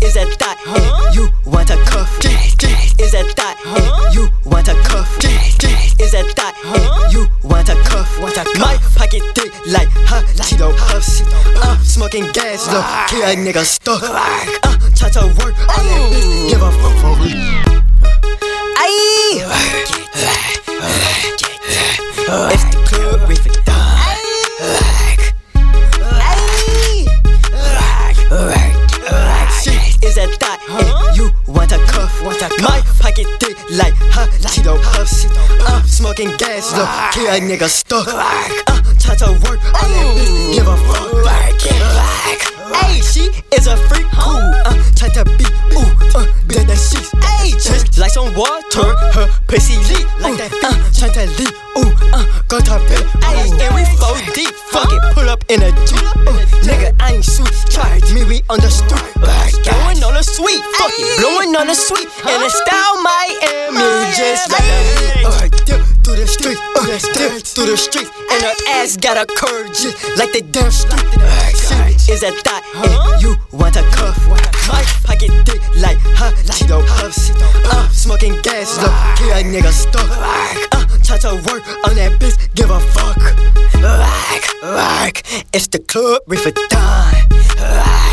Is that thought and you want a cuff? Is that thought and you want a cuff? Is that thought and you want a cuff? My pocket thick like Cheeto puffs. Smoking gas, look, kill a nigga stuck. Try to work on that bitch, give a fuck for me. Ayy, it's the club with it done. Is that thought and you want a cuff? My pocket thick like Cheeto puffs. Smoking gas, look, kill a nigga stuck. Try to work on that bitch, give a fuck. Ayy, she is a freak, try to be, then that she's just like some water, her pussy leak like that try to leak, go to bed. Ayy, and we 4 deep, fuck it, pull up in a Jeep. Nigga, I ain't sweet, charge me, we on the street. Blowing on the sweet, fuck it, blowing on the sweet. And the style Miami, just like that. Dip through the street, dip through the street. And her ass got a curve just like the damn street. Is that thought and you want a cuff? My pocket thick like Cheeto puffs. Smoking gas, look, kill a nigga stuck. Try to work on that bitch, give a fuck. It's the club with a dime.